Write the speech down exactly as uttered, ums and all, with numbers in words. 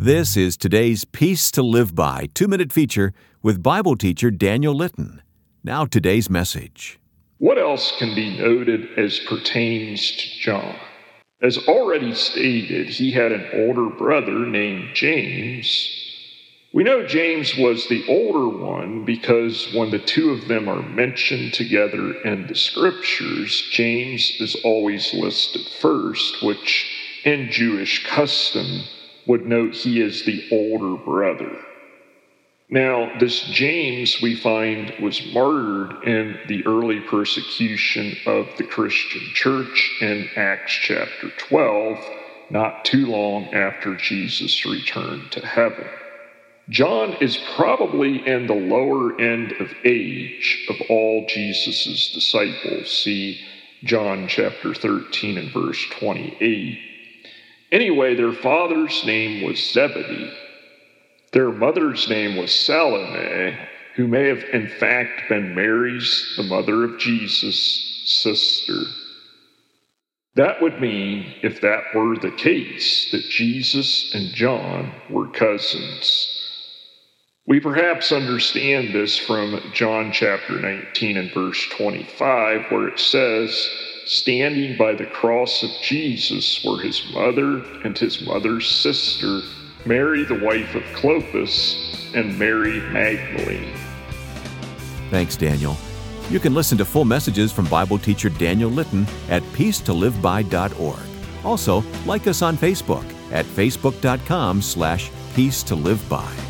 This is today's Peace to Live By two-minute feature with Bible teacher Daniel Litton. Now today's message. What else can be noted as pertains to John? As already stated, he had an older brother named James. We know James was the older one because when the two of them are mentioned together in the scriptures, James is always listed first, which in Jewish custom would note he is the older brother. Now, this James, we find, was martyred in the early persecution of the Christian church in Acts chapter twelve, not too long after Jesus returned to heaven. John is probably in the lower end of age of all Jesus' disciples. See John chapter thirteen and verse twenty-eight. Anyway, their father's name was Zebedee. Their mother's name was Salome, who may have in fact been Mary's, the mother of Jesus' sister. That would mean, if that were the case, that Jesus and John were cousins. We perhaps understand this from John chapter nineteen and verse twenty-five, where it says, "Standing by the cross of Jesus were his mother and his mother's sister, Mary the wife of Clopas, and Mary Magdalene." Thanks, Daniel. You can listen to full messages from Bible teacher Daniel Litton at peace to live by dot org. Also, like us on Facebook at facebook dot com slash peace to live by.